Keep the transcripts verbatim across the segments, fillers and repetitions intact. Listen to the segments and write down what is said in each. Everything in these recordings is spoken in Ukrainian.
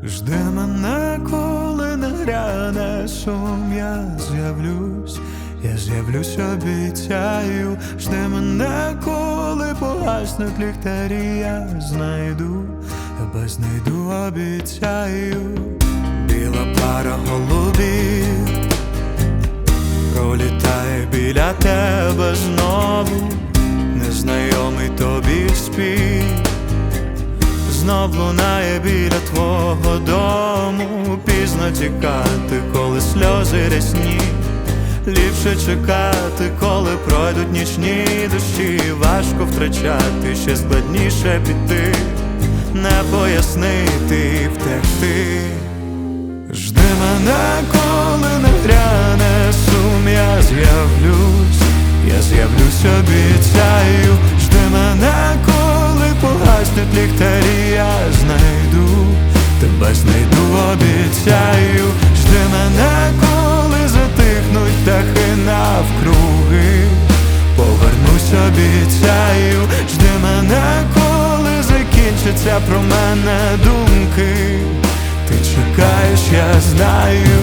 Жди мене, коли нагряне сум, я з'явлюсь, я з'явлюсь, обіцяю. Жди мене, коли погаснуть ліхтарі, я знайду, тебе знайду, обіцяю. Біла пара голубів пролітає біля тебе знову, незнайомий тобі спів знов лунає біля твого дому. Пізно тікати, коли сльози рясні, ліпше чекати, коли пройдуть нічні дощі. Важко втрачати, ще складніше піти, не пояснити і втекти. Жди мене, коли нагряне сум, я з'явлюсь, я з'явлюсь, обіцяю. Жди мене, коли погаснуть ліхтарі, я знайду, тебе знайду, обіцяю. Жди мене, коли затихнуть птахи навкруги, повернусь, обіцяю. Жди мене, коли закінчаться про мене думки, ти чекаєш, я знаю.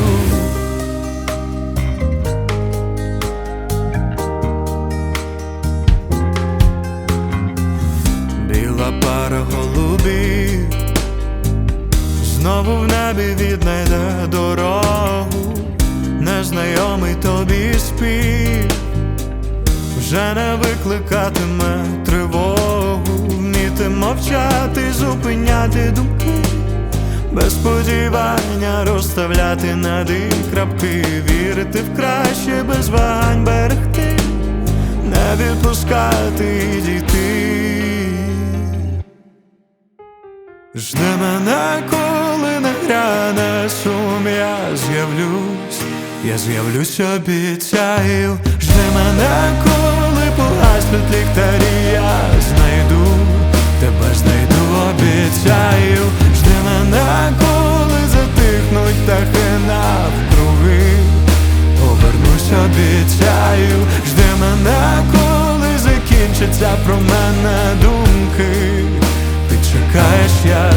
Біла пара голубів знову в небі віднайде дорогу, незнайомий тобі спів вже не викликатиме тривогу. Вміти мовчати, зупиняти думки, без сподівання розставляти над і крапки, вірити в краще, без вагань берегти, не відпускати і дійти. Жди мене, коли нагряне сум, я з'явлюсь, я з'явлюсь, обіцяю. Жди мене, коли погаснуть ліхтарі, я знайду, тебе знайду, обіцяю. Жди мене, коли затихнуть птахи навкруги, повернусь, обіцяю. Жди мене, коли закінчаться про мене думки, ти чекаєш, я